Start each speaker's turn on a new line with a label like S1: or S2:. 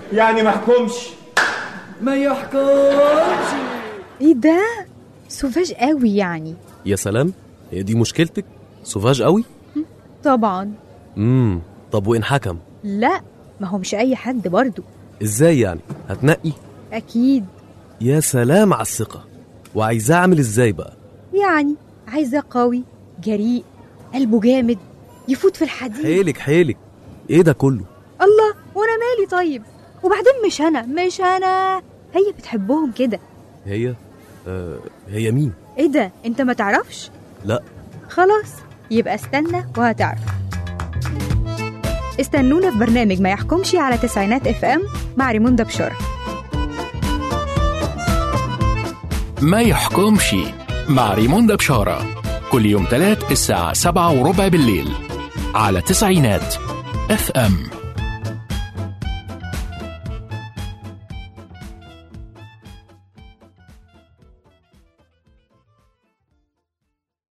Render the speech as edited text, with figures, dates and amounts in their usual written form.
S1: يعني ما يحكمش.
S2: ما يحكمش.
S3: ايه ده؟ سوفاج قوي يعني.
S4: يا سلام، هي دي مشكلتك؟ سوفاج قوي؟
S3: طبعا.
S4: طب وإن حكم؟
S3: لا، ما هو مش اي حد برضو.
S4: ازاي يعني؟ هتنقي؟
S3: اكيد.
S4: يا سلام على الثقة. وعايزاه اعمل ازاي بقى؟
S3: يعني عايزة قوي جريء قلبه جامد يفوت في الحديد.
S4: حيلك ايه ده كله؟
S3: الله، وانا مالي طيب؟ وبعدين مش انا هي بتحبهم كده.
S4: هي مين؟
S3: ايه ده، انت ما تعرفش؟
S4: لا.
S3: خلاص، يبقى استنى وهتعرف. استنونا في برنامج ما يحكمش على تسعينات FM مع ريموندا بشارة.
S5: ما يحكمش مع ريموندا بشارة كل يوم 3 الساعة 7:15 بالليل على تسعينات FM.